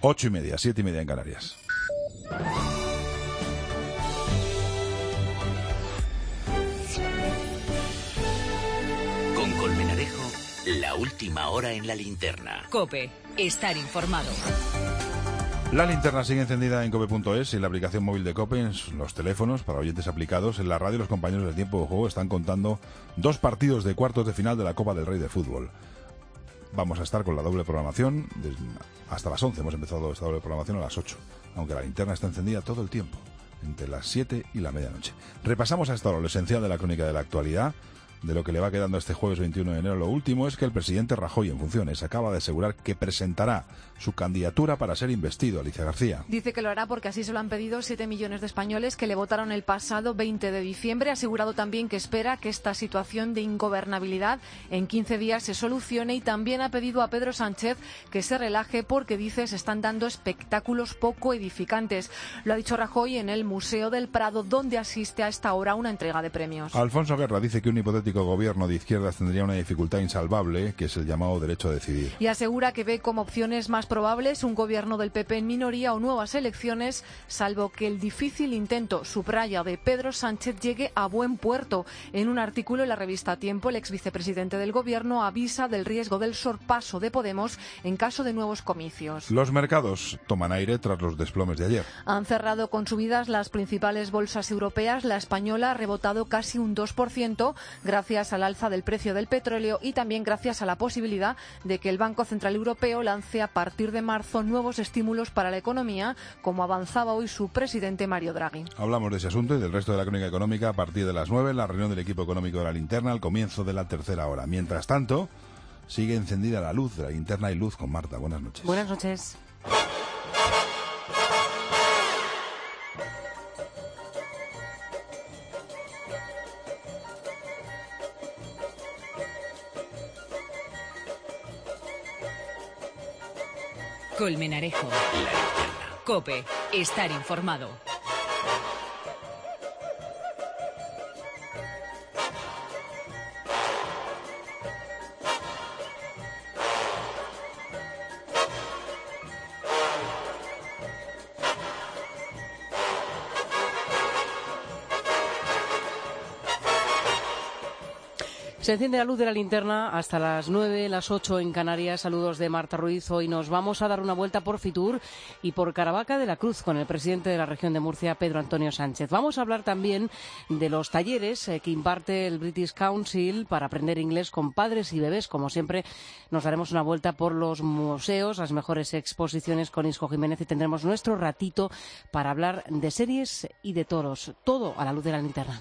8:30, 7:30 en Canarias. Con Colmenarejo, la última hora en la linterna. COPE, estar informado. La linterna sigue encendida en cope.es y en la aplicación móvil de COPE, en los teléfonos para oyentes aplicados. En la radio los compañeros del tiempo de juego están contando 2 partidos de cuartos de final de la Copa del Rey de Fútbol. Vamos a estar con la doble programación hasta las 11. Hemos empezado esta doble programación a las 8, aunque la linterna está encendida todo el tiempo, entre las 7 y la medianoche. Repasamos hasta ahora lo esencial de la crónica de la actualidad, de lo que le va quedando este jueves 21 de enero. Lo último es que el presidente Rajoy, en funciones, acaba de asegurar que presentará su candidatura para ser investido. Alicia García. Dice que lo hará porque así se lo han pedido 7 millones de españoles que le votaron el pasado 20 de diciembre. Ha asegurado también que espera que esta situación de ingobernabilidad en 15 días se solucione, y también ha pedido a Pedro Sánchez que se relaje porque, dice, se están dando espectáculos poco edificantes. Lo ha dicho Rajoy en el Museo del Prado, donde asiste a esta hora a una entrega de premios. Alfonso Guerra dice que un hipotético gobierno de izquierdas tendría una dificultad insalvable, que es el llamado derecho a decidir. Y asegura que ve como opciones más probables un gobierno del PP en minoría o nuevas elecciones, salvo que el difícil intento, subraya, de Pedro Sánchez llegue a buen puerto. En un artículo en la revista Tiempo, el exvicepresidente del gobierno avisa del riesgo del sorpaso de Podemos en caso de nuevos comicios. Los mercados toman aire tras los desplomes de ayer. Han cerrado con subidas las principales bolsas europeas. La española ha rebotado casi un 2%, gracias al alza del precio del petróleo y también gracias a la posibilidad de que el Banco Central Europeo lance a partir de marzo nuevos estímulos para la economía, como avanzaba hoy su presidente Mario Draghi. Hablamos de ese asunto y del resto de la crónica económica a partir de las 9, en la reunión del equipo económico de la linterna, al comienzo de la tercera hora. Mientras tanto, sigue encendida la luz de la linterna y luz con Marta. Buenas noches. Buenas noches. Colmenarejo. La linterna. COPE, estar informado. Se enciende la luz de la linterna hasta las 9, las 8 en Canarias. Saludos de Marta Ruiz. Hoy nos vamos a dar una vuelta por Fitur y por Caravaca de la Cruz con el presidente de la región de Murcia, Pedro Antonio Sánchez. Vamos a hablar también de los talleres que imparte el British Council para aprender inglés con padres y bebés. Como siempre, nos daremos una vuelta por los museos, las mejores exposiciones con Isco Jiménez, y tendremos nuestro ratito para hablar de series y de toros. Todo a la luz de la linterna.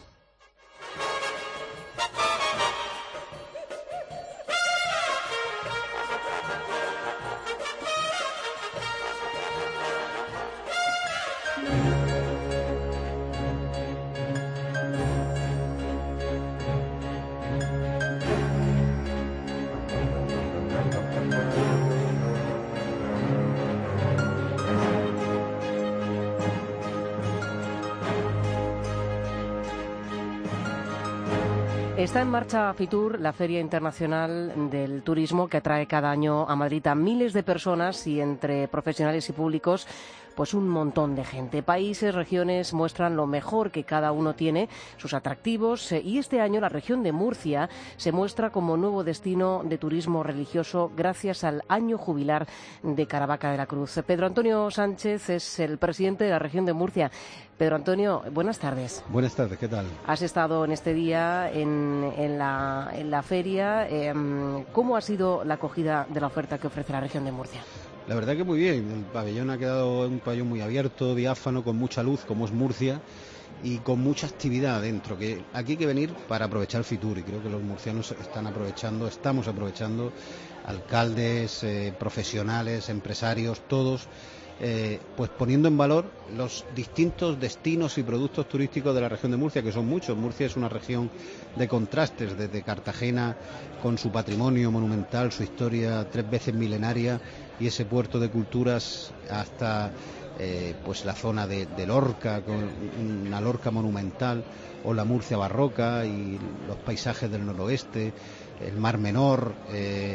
Está en marcha Fitur, la Feria Internacional del Turismo, que atrae cada año a Madrid a miles de personas, y entre profesionales y públicos pues un montón de gente. Países, regiones muestran lo mejor que cada uno tiene, sus atractivos, y este año la región de Murcia se muestra como nuevo destino de turismo religioso gracias al año jubilar de Caravaca de la Cruz. Pedro Antonio Sánchez es el presidente de la región de Murcia. Pedro Antonio, buenas tardes. Buenas tardes, ¿qué tal? Has estado en este día en la feria. ¿Cómo ha sido la acogida de la oferta que ofrece la región de Murcia? La verdad que muy bien. El pabellón ha quedado un pabellón muy abierto, diáfano, con mucha luz, como es Murcia, y con mucha actividad dentro. Que aquí hay que venir para aprovechar Fitur, y creo que los murcianos estamos aprovechando, alcaldes, profesionales, empresarios, todos, pues poniendo en valor los distintos destinos y productos turísticos de la región de Murcia, que son muchos. Murcia es una región de contrastes, desde Cartagena con su patrimonio monumental, su historia 3 veces milenaria y ese puerto de culturas, hasta pues la zona de Lorca, con una Lorca monumental, o la Murcia barroca y los paisajes del noroeste, el Mar Menor,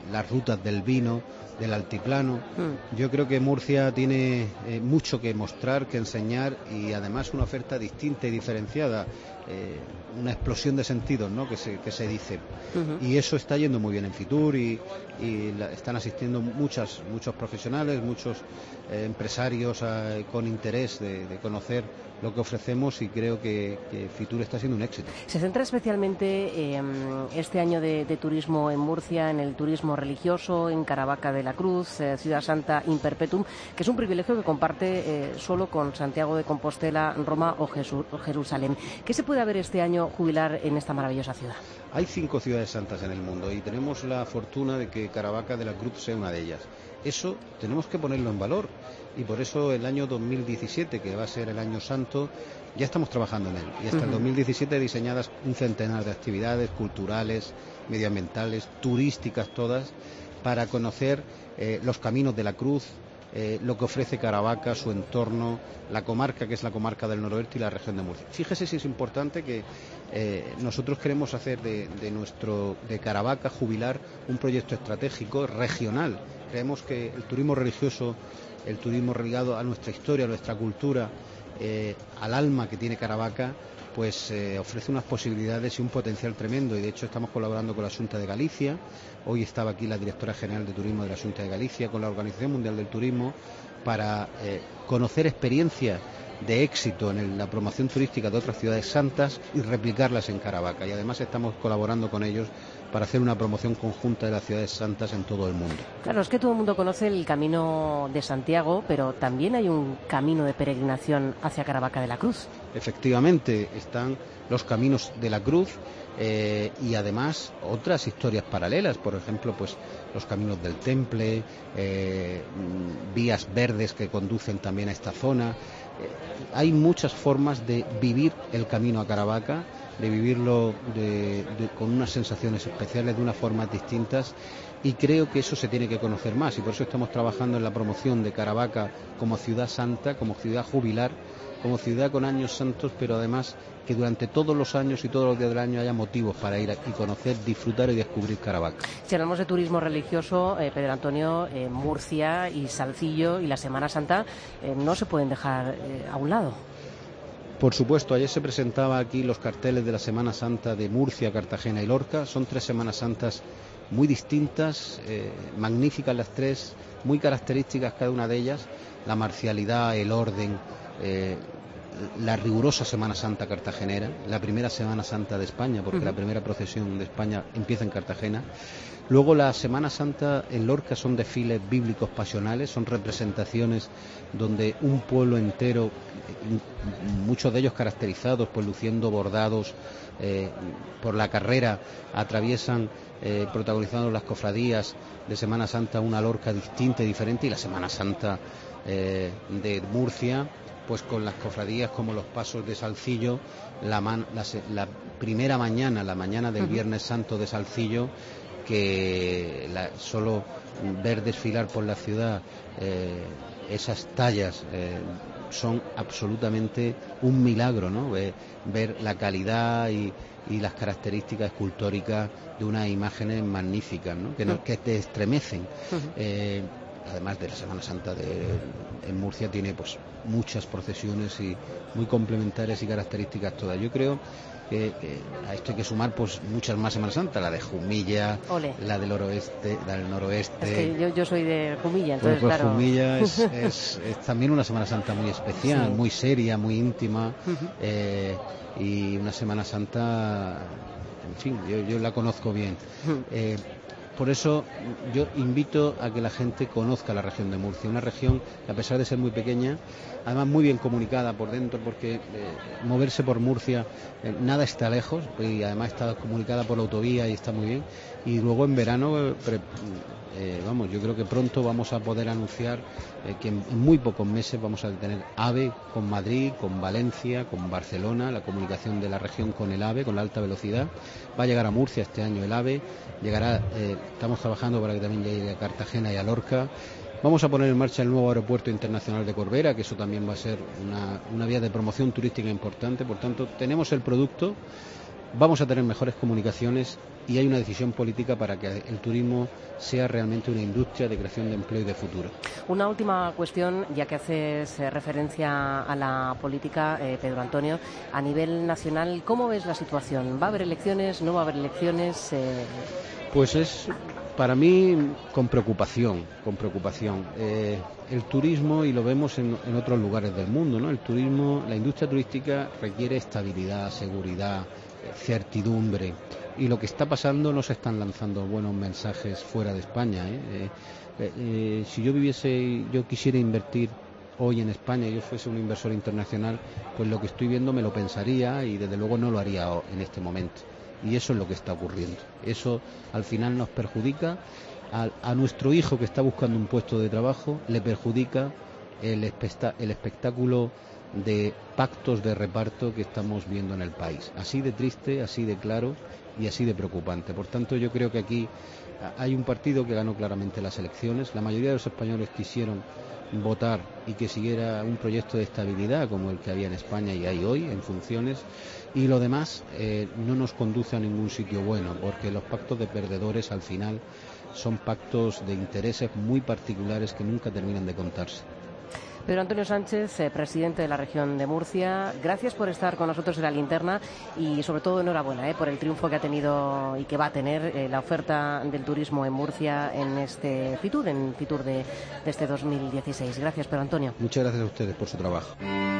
las rutas del vino, del altiplano. Yo creo que Murcia tiene mucho que mostrar, que enseñar, y además una oferta distinta y diferenciada, una explosión de sentidos, ¿no?, que se dice. Y eso está yendo muy bien en Fitur, y están asistiendo muchos profesionales, muchos empresarios con interés de conocer lo que ofrecemos, y creo que Fitur está siendo un éxito. Se centra especialmente este año de turismo en Murcia, en el turismo religioso, en Caravaca de la Cruz, Ciudad Santa in Perpetuum, que es un privilegio que comparte solo con Santiago de Compostela, Roma o Jerusalén. ¿Qué se puede ver este año jubilar en esta maravillosa ciudad? Hay 5 ciudades santas en el mundo y tenemos la fortuna de que Caravaca de la Cruz sea una de ellas. Eso tenemos que ponerlo en valor, y por eso el año 2017, que va a ser el año santo, ya estamos trabajando en él, y hasta el 2017 diseñadas un centenar de actividades culturales, medioambientales, turísticas todas, para conocer los caminos de la Cruz, lo que ofrece Caravaca, su entorno, la comarca, que es la comarca del noroeste, y la región de Murcia. Fíjese si es importante que nosotros queremos hacer de Caravaca jubilar un proyecto estratégico regional. Creemos que el turismo religioso, el turismo ligado a nuestra historia, a nuestra cultura, al alma que tiene Caravaca, pues ofrece unas posibilidades y un potencial tremendo, y de hecho estamos colaborando con la Xunta de Galicia. Hoy estaba aquí la directora general de Turismo de la Xunta de Galicia, con la Organización Mundial del Turismo, para conocer experiencias de éxito en la promoción turística de otras ciudades santas y replicarlas en Caravaca, y además estamos colaborando con ellos para hacer una promoción conjunta de las ciudades santas en todo el mundo. Claro, es que todo el mundo conoce el Camino de Santiago, pero también hay un camino de peregrinación hacia Caravaca de la Cruz. Efectivamente, están los caminos de la Cruz, y además otras historias paralelas, por ejemplo, pues los caminos del Temple, vías verdes que conducen también a esta zona. Hay muchas formas de vivir el camino a Caravaca, de vivirlo con unas sensaciones especiales, de unas formas distintas, y creo que eso se tiene que conocer más, y por eso estamos trabajando en la promoción de Caravaca como ciudad santa, como ciudad jubilar, como ciudad con años santos, pero además que durante todos los años y todos los días del año haya motivos para ir y conocer, disfrutar y descubrir Caravaca. Si hablamos de turismo religioso, Pedro Antonio, Murcia y Salcillo y la Semana Santa no se pueden dejar a un lado. Por supuesto, ayer se presentaba aquí los carteles de la Semana Santa de Murcia, Cartagena y Lorca. Son 3 Semanas Santas muy distintas, magníficas las 3, muy características cada una de ellas: la marcialidad, el orden, la rigurosa Semana Santa cartagenera, la primera Semana Santa de España, porque la primera procesión de España empieza en Cartagena. Luego la Semana Santa en Lorca son desfiles bíblicos pasionales, son representaciones donde un pueblo entero, muchos de ellos caracterizados, pues luciendo bordados por la carrera, atraviesan protagonizando las cofradías de Semana Santa una Lorca distinta y diferente, y la Semana Santa de Murcia, pues con las cofradías como los pasos de Salcillo, la primera mañana, la mañana del Viernes Santo de Salcillo, que solo ver desfilar por la ciudad esas tallas son absolutamente un milagro, ¿no? Ver la calidad y las características escultóricas de unas imágenes magníficas, ¿no? Que te estremecen. Además de la Semana Santa en Murcia tiene pues muchas procesiones y muy complementarias y características todas. Yo creo que a esto hay que sumar pues muchas más Semanas Santas, la de Jumilla, la del noroeste. Es que yo soy de Jumilla, entonces pues claro. Jumilla es también una Semana Santa muy especial, muy seria, muy íntima, y una Semana Santa, en fin, yo la conozco bien. Por eso yo invito a que la gente conozca la región de Murcia, una región que, a pesar de ser muy pequeña, además muy bien comunicada por dentro, porque moverse por Murcia nada está lejos, y además está comunicada por la autovía y está muy bien. Y luego en verano, yo creo que pronto vamos a poder anunciar que en muy pocos meses vamos a tener AVE con Madrid, con Valencia, con Barcelona, la comunicación de la región con el AVE, con la alta velocidad. Va a llegar a Murcia este año el AVE, llegará, estamos trabajando para que también llegue a Cartagena y a Lorca. Vamos a poner en marcha el nuevo aeropuerto internacional de Corbera, que eso también va a ser una vía de promoción turística importante. Por tanto, tenemos el producto, vamos a tener mejores comunicaciones y hay una decisión política para que el turismo sea realmente una industria de creación de empleo y de futuro. Una última cuestión, ya que haces referencia a la política, Pedro Antonio, a nivel nacional, ¿cómo ves la situación? ¿Va a haber elecciones? ¿No va a haber elecciones? Pues es, para mí, con preocupación. El turismo, y lo vemos en otros lugares del mundo, ¿no? El turismo, la industria turística requiere estabilidad, seguridad, certidumbre. Y lo que está pasando, no se están lanzando buenos mensajes fuera de España, si yo quisiera invertir hoy en España y yo fuese un inversor internacional, pues lo que estoy viendo me lo pensaría y desde luego no lo haría en este momento. Y eso es lo que está ocurriendo. Eso al final nos perjudica. A nuestro hijo que está buscando un puesto de trabajo le perjudica el espectáculo de pactos de reparto que estamos viendo en el país. Así de triste, así de claro y así de preocupante. Por tanto, yo creo que aquí hay un partido que ganó claramente las elecciones. La mayoría de los españoles quisieron votar y que siguiera un proyecto de estabilidad como el que había en España y hay hoy en funciones, y lo demás no nos conduce a ningún sitio bueno, porque los pactos de perdedores al final son pactos de intereses muy particulares que nunca terminan de contarse. Pedro Antonio Sánchez, presidente de la región de Murcia, gracias por estar con nosotros en la linterna y sobre todo enhorabuena por el triunfo que ha tenido y que va a tener la oferta del turismo en Murcia en este Fitur, de este 2016. Gracias, Pedro Antonio. Muchas gracias a ustedes por su trabajo.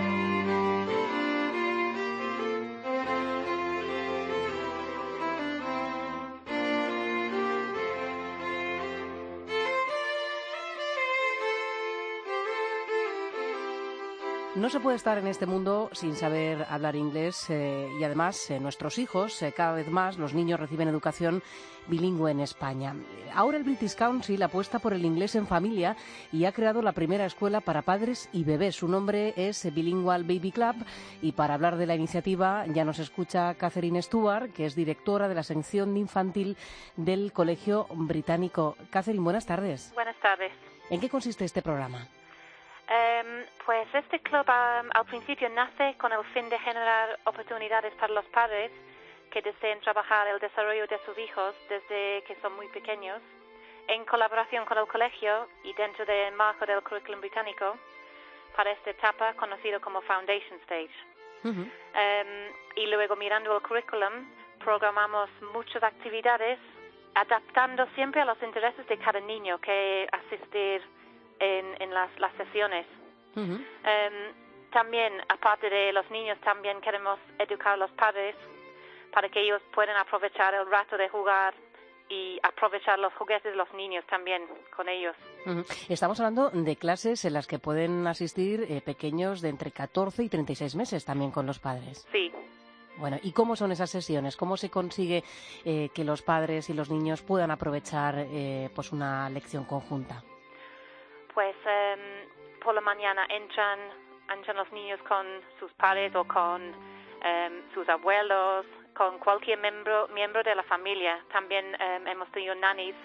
No se puede estar en este mundo sin saber hablar inglés y además nuestros hijos, cada vez más los niños reciben educación bilingüe en España. Ahora el British Council apuesta por el inglés en familia y ha creado la primera escuela para padres y bebés. Su nombre es Bilingual Baby Club y para hablar de la iniciativa ya nos escucha Catherine Stewart, que es directora de la sección de infantil del Colegio Británico. Catherine, buenas tardes. Buenas tardes. ¿En qué consiste este programa? Pues este club al principio nace con el fin de generar oportunidades para los padres que deseen trabajar el desarrollo de sus hijos desde que son muy pequeños, en colaboración con el colegio y dentro del marco del currículum británico, para esta etapa conocido como Foundation Stage. Uh-huh. Y luego mirando el currículum, programamos muchas actividades adaptando siempre a los intereses de cada niño que asistir en las sesiones. Uh-huh. También, aparte de los niños, también queremos educar a los padres para que ellos puedan aprovechar el rato de jugar y aprovechar los juguetes de los niños también con ellos. Uh-huh. Estamos hablando de clases en las que pueden asistir pequeños de entre 14 y 36 meses también con los padres. Sí. Bueno, ¿y cómo son esas sesiones? ¿Cómo se consigue que los padres y los niños puedan aprovechar pues una lección conjunta? Pues por la mañana entran los niños con sus padres o con sus abuelos, con cualquier miembro de la familia. También hemos tenido nannies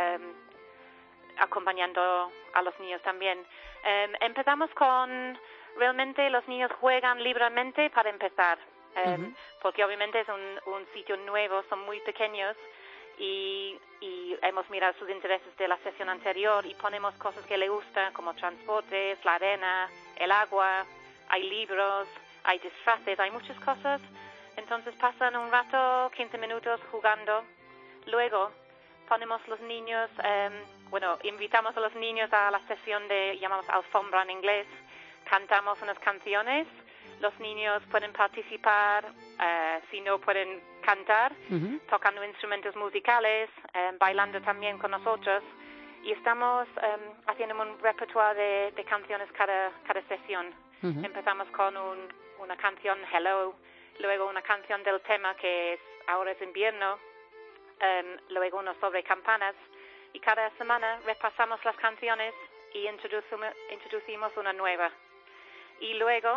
acompañando a los niños también. Empezamos con, realmente los niños juegan libremente para empezar, porque obviamente es un sitio nuevo, son muy pequeños. Y hemos mirado sus intereses de la sesión anterior y ponemos cosas que le gustan, como transportes, la arena, el agua, hay libros, hay disfraces, hay muchas cosas. Entonces pasan un rato, 15 minutos jugando. Luego ponemos los niños, invitamos a los niños a la sesión llamamos alfombra en inglés. Cantamos unas canciones. Los niños pueden participar, si no pueden cantar, tocando instrumentos musicales, bailando también con nosotros. Y estamos haciendo un repertorio de canciones cada sesión. Empezamos con una canción Hello, luego una canción del tema que ahora es invierno, luego uno sobre campanas. Y cada semana repasamos las canciones y introducimos una nueva. Y luego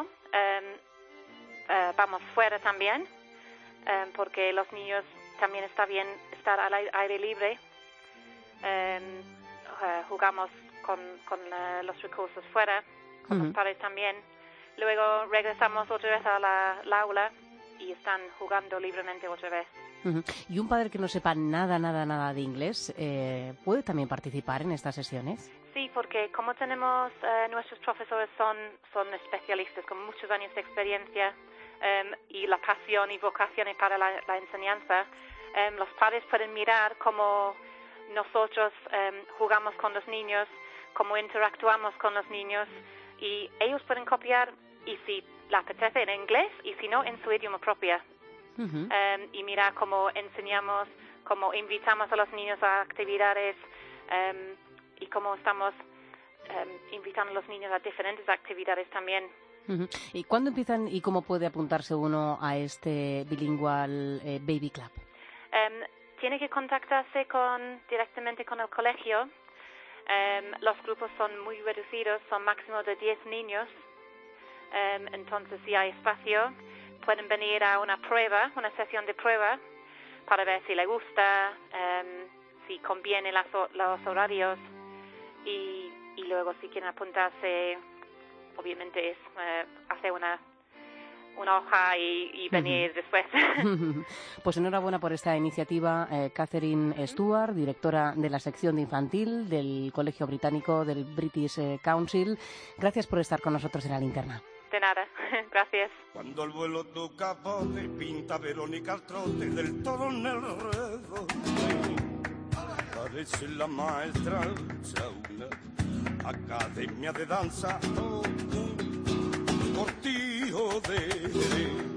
vamos fuera también, porque los niños también está bien estar al aire libre. Jugamos con los recursos fuera, con los padres también. Luego regresamos otra vez a la aula y están jugando libremente otra vez. ¿Y un padre que no sepa nada de inglés puede también participar en estas sesiones? Sí, porque como tenemos nuestros profesores son especialistas con muchos años de experiencia y la pasión y vocación para la enseñanza, los padres pueden mirar cómo nosotros jugamos con los niños, cómo interactuamos con los niños, y ellos pueden copiar, y si les apetece, en inglés, y si no, en su idioma propio. Y mirar cómo enseñamos, cómo invitamos a los niños a actividades y cómo estamos invitando a los niños a diferentes actividades también. ¿Y cuándo empiezan y cómo puede apuntarse uno a este Bilingual Baby Club? Tiene que contactarse directamente con el colegio. Los grupos son muy reducidos, son máximo de 10 niños. Entonces, si hay espacio, pueden venir a una sesión de prueba, para ver si le gusta, si conviene los horarios, y luego si quieren apuntarse, obviamente es hacer una hoja y venir después. Pues enhorabuena por esta iniciativa, Catherine Stewart, directora de la sección de infantil del Colegio Británico del British Council. Gracias por estar con nosotros en La Linterna. De nada, gracias. Cuando el vuelo toca bote, pinta Verónica al trote del todo en el ruedo. Parece la maestra una academia de danza, cortijo de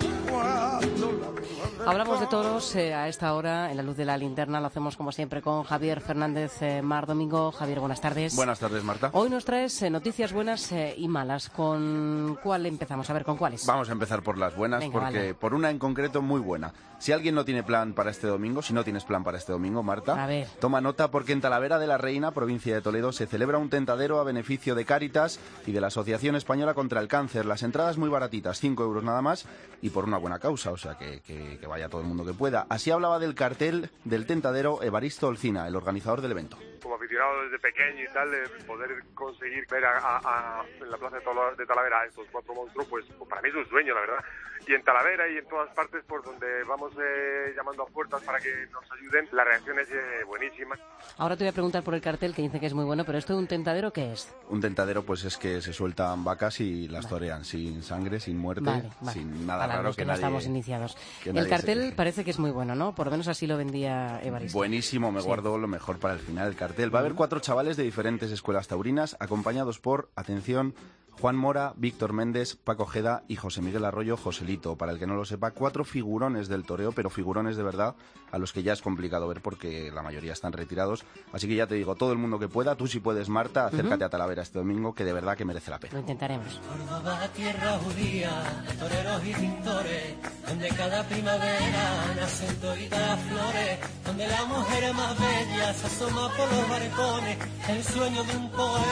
Hablamos de toros a esta hora, en La Luz de la Linterna. Lo hacemos como siempre con Javier Fernández Mar Domingo. Javier, buenas tardes. Buenas tardes, Marta. Hoy nos traes noticias buenas y malas. ¿Con cuál empezamos? A ver, ¿con cuáles? Vamos a empezar por las buenas. Venga, porque vale. Por una en concreto muy buena. Si alguien no tiene plan para este domingo, si no tienes plan para este domingo, Marta, a ver, toma nota, porque en Talavera de la Reina, provincia de Toledo, se celebra un tentadero a beneficio de Cáritas y de la Asociación Española contra el Cáncer. Las entradas muy baratitas, 5 euros nada más, y por una buena causa, o sea que vaya todo el mundo que pueda. Así hablaba del cartel del tentadero Evaristo Olcina, el organizador del evento. Como aficionado desde pequeño y tal, poder conseguir ver en la plaza de Talavera a estos 4 monstruos, pues para mí es un sueño, la verdad. Y en Talavera y en todas partes por donde vamos llamando a puertas para que nos ayuden, la reacción es buenísima. Ahora te voy a preguntar por el cartel, que dice que es muy bueno, pero ¿esto de un tentadero qué es? Un tentadero pues es que se sueltan vacas y las torean, sin sangre, sin muerte, sin nada raro, que nadie, estamos iniciados. El cartel parece que es muy bueno, ¿no? Por lo menos así lo vendía Evaristo. Buenísimo, me guardo lo mejor para el final del cartel. Va a haber 4 chavales de diferentes escuelas taurinas, acompañados por, atención, Juan Mora, Víctor Méndez, Paco Ojeda y José Miguel Arroyo, Joselito. Para el que no lo sepa, 4 figurones del toreo, pero figurones de verdad, a los que ya es complicado ver porque la mayoría están retirados. Así que ya te digo, todo el mundo que pueda, tú si puedes, Marta, acércate a Talavera este domingo, que de verdad que merece la pena. Lo intentaremos. Córdoba, tierra judía, de toreros y pintores, donde cada primavera nacen toditas las flores, donde la mujer más bella se asoma por los balcones, el sueño de un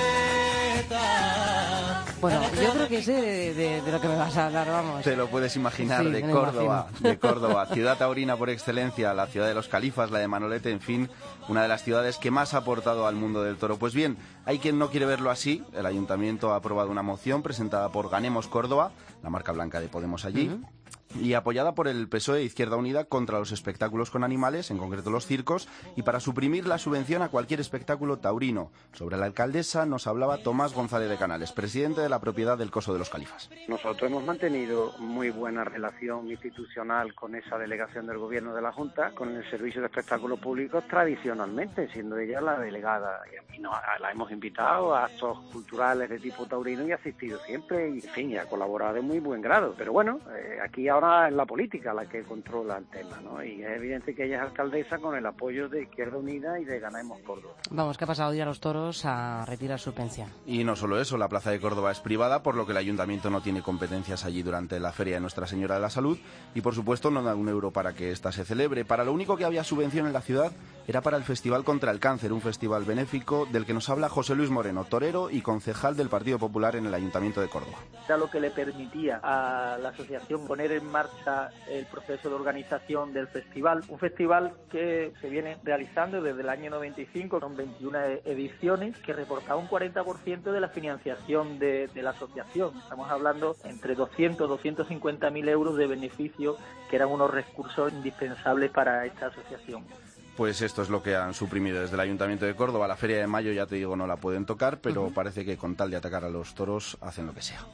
poeta. Bueno, yo creo que sé de lo que me vas a hablar, vamos. Te lo puedes imaginar, sí, de Córdoba, ciudad taurina por excelencia, la ciudad de los califas, la de Manolete, en fin, una de las ciudades que más ha aportado al mundo del toro. Pues bien, hay quien no quiere verlo así. El ayuntamiento ha aprobado una moción presentada por Ganemos Córdoba, la marca blanca de Podemos allí, y apoyada por el PSOE e Izquierda Unida, contra los espectáculos con animales, en concreto los circos, y para suprimir la subvención a cualquier espectáculo taurino. Sobre la alcaldesa nos hablaba Tomás González de Canales, presidente de la propiedad del Coso de los Califas. Nosotros hemos mantenido muy buena relación institucional con esa delegación del Gobierno de la Junta, con el Servicio de Espectáculos Públicos, tradicionalmente, siendo ella la delegada. Y la hemos invitado a actos culturales de tipo taurino y ha asistido siempre, y en fin, ha colaborado de muy buen grado. Pero bueno, aquí ahora es la política la que controla el tema, ¿no? Y es evidente que ella es alcaldesa con el apoyo de Izquierda Unida y de Ganemos Córdoba. Vamos, que ha pasado ya a los toros a retirar su pensión. Y no solo eso, la plaza de Córdoba es privada, por lo que el ayuntamiento no tiene competencias allí durante la feria de Nuestra Señora de la Salud, y por supuesto no da un euro para que ésta se celebre. Para lo único que había subvención en la ciudad era para el Festival contra el Cáncer, un festival benéfico del que nos habla José Luis Moreno, torero y concejal del Partido Popular en el Ayuntamiento de Córdoba. Era lo que le permitía a la asociación poner en marcha el proceso de organización del festival. Un festival que se viene realizando desde el año 95, con 21 ediciones, que reportaba un 40% de la financiación de la asociación. Estamos hablando entre 200 y 250.000 euros de beneficio, que eran unos recursos indispensables para esta asociación. Pues esto es lo que han suprimido desde el Ayuntamiento de Córdoba. La Feria de Mayo, ya te digo, no la pueden tocar, pero parece que con tal de atacar a los toros hacen lo que sea.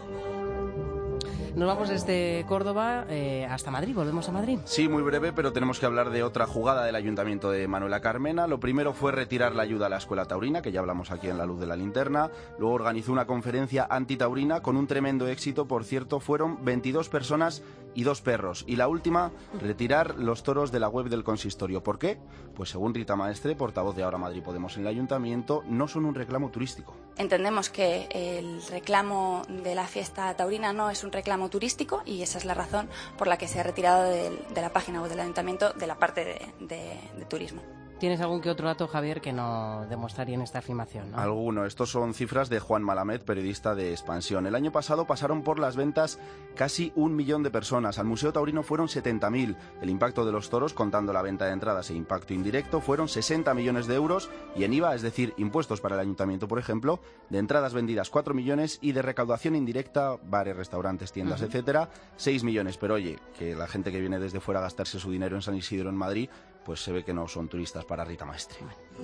Nos vamos desde Córdoba hasta Madrid, volvemos a Madrid. Sí, muy breve, pero tenemos que hablar de otra jugada del Ayuntamiento de Manuela Carmena. Lo primero fue retirar la ayuda a la Escuela Taurina, que ya hablamos aquí en La Luz de la Linterna. Luego organizó una conferencia antitaurina con un tremendo éxito. Por cierto, fueron 22 personas y 2 perros. Y la última, retirar los toros de la web del consistorio. ¿Por qué? Pues según Rita Maestre, portavoz de Ahora Madrid Podemos en el Ayuntamiento, no son un reclamo turístico. Entendemos que el reclamo de la fiesta taurina no es un reclamo turístico y esa es la razón por la que se ha retirado de la página web del Ayuntamiento de la parte de turismo. ¿Tienes algún que otro dato, Javier, que no demostraría en esta afirmación, ¿no? Alguno. Estos son cifras de Juan Malamed, periodista de Expansión. El año pasado pasaron por las ventas casi 1 millón de personas. Al Museo Taurino fueron 70.000. El impacto de los toros, contando la venta de entradas e impacto indirecto, fueron 60 millones de euros. Y en IVA, es decir, impuestos para el Ayuntamiento, por ejemplo, de entradas vendidas 4 millones y de recaudación indirecta, bares, restaurantes, tiendas, etcétera, 6 millones. Pero oye, que la gente que viene desde fuera a gastarse su dinero en San Isidro, en Madrid, pues se ve que no son turistas para Rita Maestre.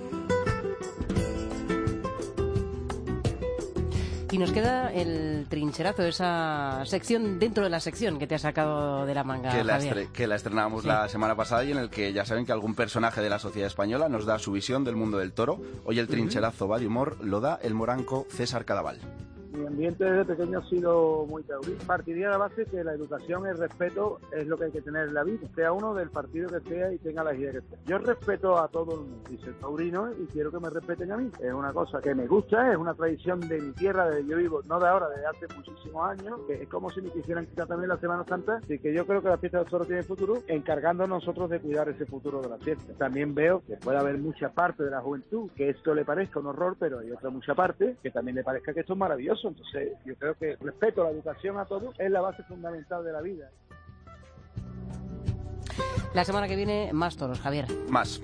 Y nos queda el trincherazo, esa sección dentro de la sección que te ha sacado de la manga, que la estrenábamos la semana pasada y en el que ya saben que algún personaje de la sociedad española nos da su visión del mundo del toro. Hoy el trincherazo va de humor, lo da el moranco César Cadaval. Mi ambiente desde pequeño ha sido muy taurino. Partiría de la base que la educación y el respeto es lo que hay que tener en la vida, sea uno del partido que sea y tenga la idea que sea. Yo respeto a todo el mundo, y soy taurino y quiero que me respeten a mí. Es una cosa que me gusta, es una tradición de mi tierra, de donde yo vivo, no de ahora, desde hace muchísimos años, que es como si me quisieran quitar también la Semana Santa, así que yo creo que la fiesta del toro tiene futuro, encargándonos nosotros de cuidar ese futuro de la fiesta. También veo que puede haber mucha parte de la juventud que esto le parezca un horror, pero hay otra mucha parte que también le parezca que esto es maravilloso. Entonces yo creo que el respeto a la educación a todos es la base fundamental de la vida. La semana que viene, más toros, Javier. Más.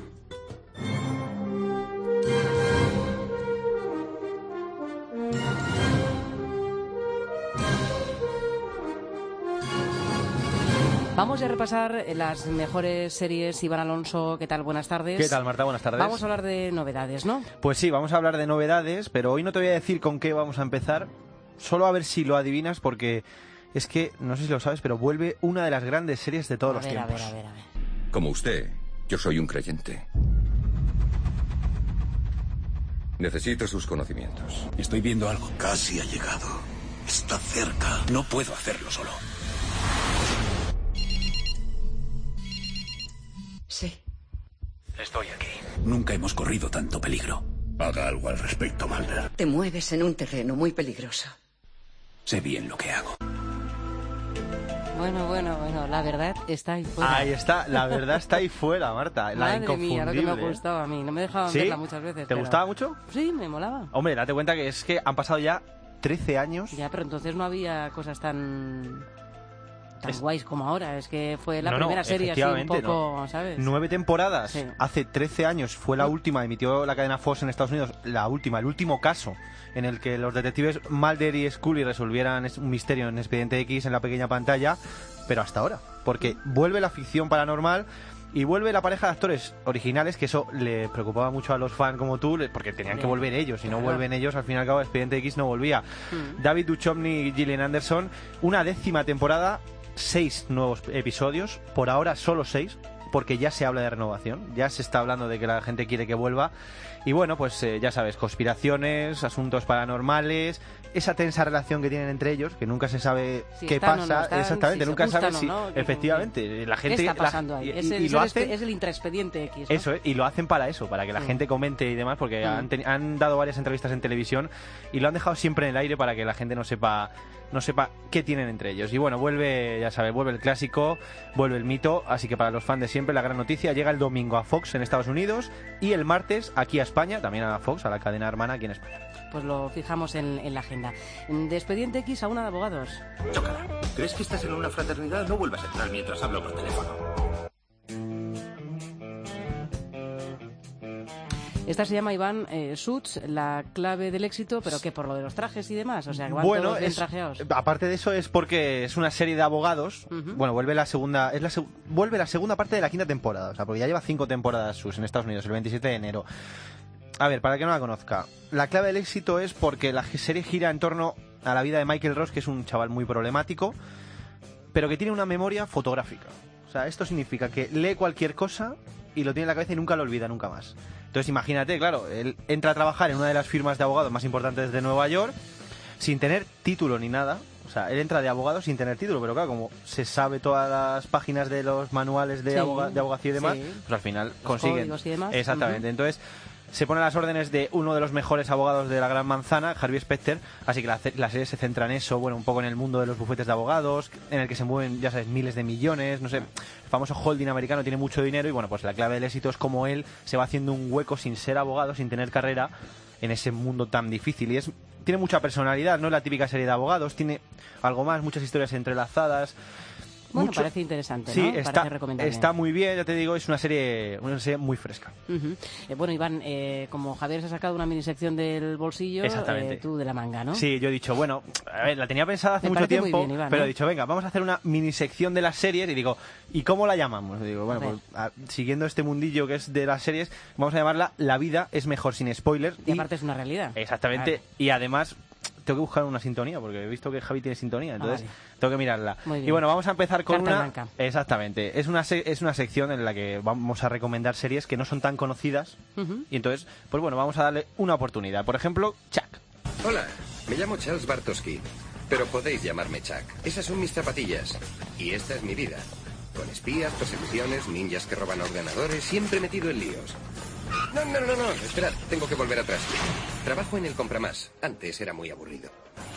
Vamos a repasar las mejores series. Iván Alonso, ¿qué tal? Buenas tardes. ¿Qué tal, Marta? Buenas tardes. Vamos a hablar de novedades, ¿no? Pues sí, vamos a hablar de novedades, pero hoy no te voy a decir con qué vamos a empezar, solo a ver si lo adivinas, porque es que, no sé si lo sabes, pero vuelve una de las grandes series de todos los tiempos. A ver. Como usted, yo soy un creyente. Necesito sus conocimientos. Estoy viendo algo. Casi ha llegado. Está cerca. No puedo hacerlo solo. Sí. Estoy aquí. Nunca hemos corrido tanto peligro. Haga algo al respecto, Mulder. Te mueves en un terreno muy peligroso. Sé bien lo que hago. Bueno, la verdad está ahí fuera. Ahí está, la verdad está ahí fuera, Marta. La inconfundible. Madre mía, lo que me gustaba a mí. No me dejaban verla muchas veces. ¿Te gustaba mucho? Sí, me molaba. Hombre, date cuenta que es que han pasado ya 13 años. Ya, pero entonces no había cosas tan guays como ahora. Es que fue la primera serie así un poco, ¿sabes? 9 temporadas. Sí. Hace 13 años fue la última, emitió la cadena Fox en Estados Unidos, el último caso en el que los detectives Mulder y Scully resolvieran un misterio en Expediente X en la pequeña pantalla, pero hasta ahora, porque vuelve la ficción paranormal y vuelve la pareja de actores originales, que eso le preocupaba mucho a los fans como tú, porque tenían que volver ellos, si no vuelven ellos, al fin y al cabo Expediente X no volvía. David Duchovny y Gillian Anderson, una 10ª temporada, 6 nuevos episodios, por ahora solo 6, porque ya se habla de renovación, ya se está hablando de que la gente quiere que vuelva. Y bueno, pues ya sabes, conspiraciones, asuntos paranormales, esa tensa relación que tienen entre ellos, que nunca se sabe qué pasa, exactamente, si nunca sabes si, ¿no? Efectivamente, la gente... ¿Qué está pasando ahí? Es el intraexpediente X, ¿no? Eso, y lo hacen para eso, para que la gente comente y demás, porque han dado varias entrevistas en televisión y lo han dejado siempre en el aire para que la gente no sepa qué tienen entre ellos. Y bueno, vuelve, ya sabes, vuelve el clásico, vuelve el mito, así que para los fans de siempre la gran noticia, llega el domingo a Fox en Estados Unidos y el martes aquí a España. España, también a Fox, a la cadena hermana aquí en España. Pues lo fijamos en la agenda. De Expediente X a una de abogados. Chócala. ¿Crees que estás en una fraternidad? No vuelvas a entrar mientras hablo por teléfono. Esta se llama, Iván, Suits, la clave del éxito, pero que por lo de los trajes y demás, o sea, que van todos bien trajeados. Aparte de eso es porque es una serie de abogados. Bueno, vuelve la segunda parte de la 5ª temporada, o sea, porque ya lleva 5 temporadas Suits en Estados Unidos, el 27 de enero. A ver, para el que no la conozca, la clave del éxito es porque la serie gira en torno a la vida de Michael Ross, que es un chaval muy problemático, pero que tiene una memoria fotográfica. O sea, esto significa que lee cualquier cosa y lo tiene en la cabeza y nunca lo olvida, nunca más. Entonces imagínate, claro, él entra a trabajar en una de las firmas de abogados más importantes de Nueva York sin tener título ni nada. O sea, él entra de abogado sin tener título, pero claro, como se sabe todas las páginas de los manuales de abogacía y demás, pues al final consiguen... Códigos y demás. Exactamente, entonces se pone a las órdenes de uno de los mejores abogados de la Gran Manzana, Harvey Specter, así que la serie se centra en eso, bueno, un poco en el mundo de los bufetes de abogados, en el que se mueven, ya sabes, miles de millones, no sé, el famoso holding americano tiene mucho dinero y bueno, pues la clave del éxito es como él se va haciendo un hueco sin ser abogado, sin tener carrera en ese mundo tan difícil y tiene mucha personalidad, no es la típica serie de abogados, tiene algo más, muchas historias entrelazadas. Bueno, parece interesante, ¿no? Sí, parece recomendable. Está muy bien, ya te digo, es una serie muy fresca. Bueno, Iván, como Javier se ha sacado una minisección del bolsillo, tú de la manga, ¿no? Sí, yo he dicho, bueno, a ver, la tenía pensada hace mucho tiempo, bien, Iván, pero he dicho, venga, vamos a hacer una minisección de las series y digo, ¿y cómo la llamamos? Y digo, bueno, pues siguiendo este mundillo que es de las series, vamos a llamarla La vida es mejor sin spoilers. Y aparte es una realidad. Exactamente, claro. Y además tengo que buscar una sintonía, porque he visto que Javi tiene sintonía, entonces tengo que mirarla. Y bueno, vamos a empezar con Carta blanca. Exactamente, es una sección en la que vamos a recomendar series que no son tan conocidas, y entonces, pues bueno, vamos a darle una oportunidad. Por ejemplo, Chuck. Hola, me llamo Charles Bartosky, pero podéis llamarme Chuck. Esas son mis zapatillas, y esta es mi vida. Con espías, persecuciones, ninjas que roban ordenadores, siempre metido en líos. No, esperad, tengo que volver atrás. Trabajo en el Compramás. Antes era muy aburrido.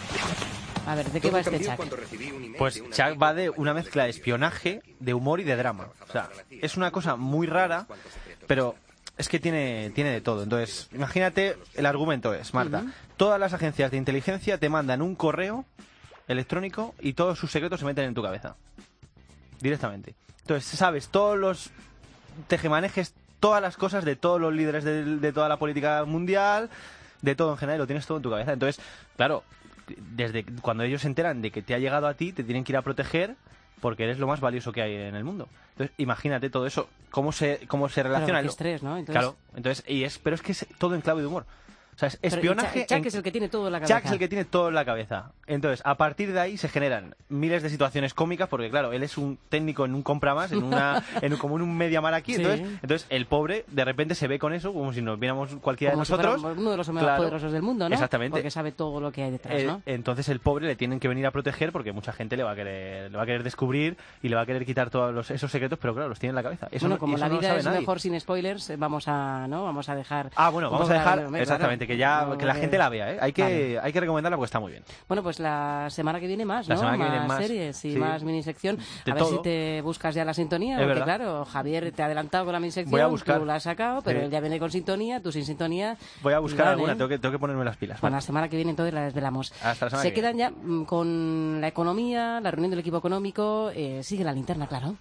A ver, ¿de qué va este Chuck? Pues Chuck va de una mezcla de espionaje, de humor y de drama. O sea, es una cosa muy rara, pero es que tiene de todo. Entonces, imagínate, el argumento es, Marta, todas las agencias de inteligencia te mandan un correo electrónico y todos sus secretos se meten en tu cabeza. Directamente. Entonces, sabes todos los tejemanejes, todas las cosas de todos los líderes de toda la política mundial, de todo en general, lo tienes todo en tu cabeza. Entonces, claro, desde cuando ellos se enteran de que te ha llegado a ti, te tienen que ir a proteger porque eres lo más valioso que hay en el mundo. Entonces, imagínate todo eso, cómo se relaciona. Claro, qué estrés, ¿no? Entonces... Claro, entonces, pero es que es todo en clave de humor. O sea, es espionaje. Chuck es el que tiene todo en la cabeza. Chuck es el que tiene todo en la cabeza. Entonces, a partir de ahí se generan miles de situaciones cómicas, porque claro, él es un técnico en un Compramás, como en un MediaMarkt aquí. Sí. Entonces, el pobre de repente se ve con eso, como si nos viéramos cualquiera como de nosotros. Si uno de los hombres más poderosos del mundo, ¿no? Exactamente. Porque sabe todo lo que hay detrás, ¿no? Entonces, el pobre le tienen que venir a proteger porque mucha gente le va a querer descubrir y le va a querer quitar todos esos secretos, pero claro, los tiene en la cabeza. Eso como eso la vida es nadie. mejor sin spoilers, vamos a dejar. Vamos a dejar exactamente que la gente la vea, ¿eh? Hay que recomendarla porque está muy bien. Bueno, pues la semana que viene más, ¿no? Más series y más minisección. A ver si te buscas ya la sintonía, porque claro, Javier te ha adelantado con la minisección, voy a buscar. Tú la has sacado, pero él ya viene con sintonía, tú sin sintonía. Voy a buscar alguna, tengo que ponerme las pilas. Bueno, la semana que viene entonces la desvelamos. Hasta la semana Se quedan ya con la economía, la reunión del equipo económico, sigue la linterna, claro.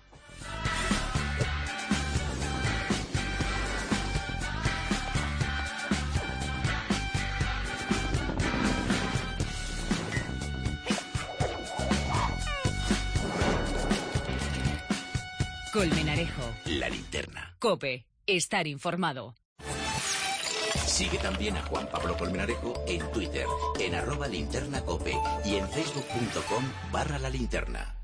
Colmenarejo. La linterna. COPE. Estar informado. Sigue también a Juan Pablo Colmenarejo en Twitter, en @linternacope y en facebook.com/lalinterna.